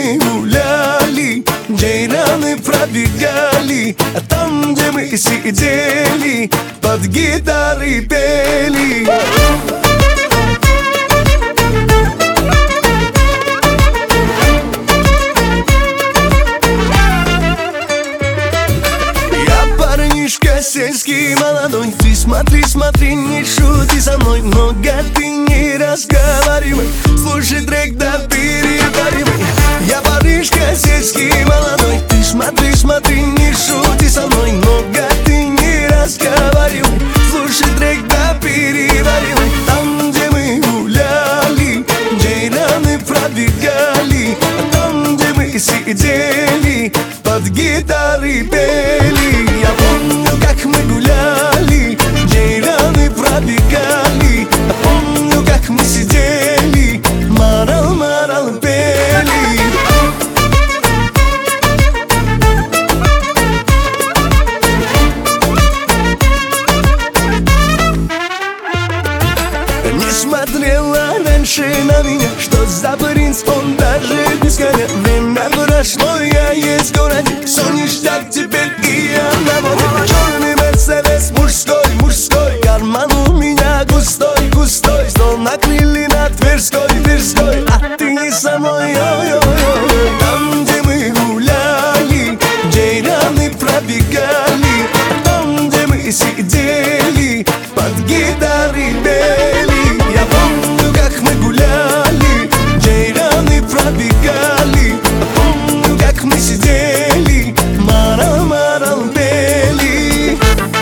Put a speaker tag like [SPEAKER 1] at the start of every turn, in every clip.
[SPEAKER 1] мы гуляли, джейраны пробегали, а там, где мы сидели, под гитары пели. Я парнишка сельский молодой, ты смотри, смотри, не шути со мной. Много ты не разговаривай, слушай трек, да переваривай. Я парнишка сельский молодой, ты смотри, смотри, не шути со мной. Много ты не разговаривай, слушай трек, да переваривай. Там, где мы гуляли, джейраны пробегали, а там, где мы сидели, под гитары пели. Я помню, как мы гуляли, джейраны пробегали, а помню, как мы сидели, марал-марал пели. Не смотрела раньше на меня, что за принц, он даже без коня. Время прошло, я есть в городе, все ништяк теперь, и я на воде. Черный мерседес, мужской, мужской, карман у меня густой, густой. Стол накрыли на Тверской, Тверской, а ты не со мной, ой-ой-ой. Там, где мы гуляли, джейраны пробегали, а там, где мы сидели, под гитары пели. Я помню, как мы гуляли, джейраны пробегали, а помню, как мы сидели, марал-марал пели.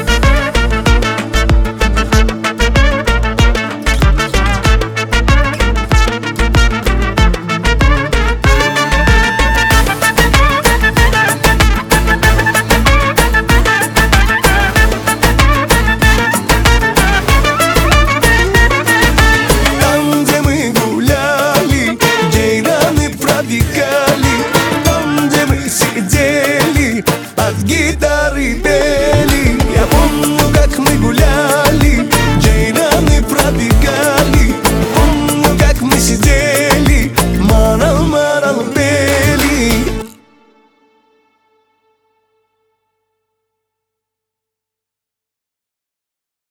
[SPEAKER 1] Там, где мы гуляли, джейраны пробегали, там, где мы сидели, под гитарой.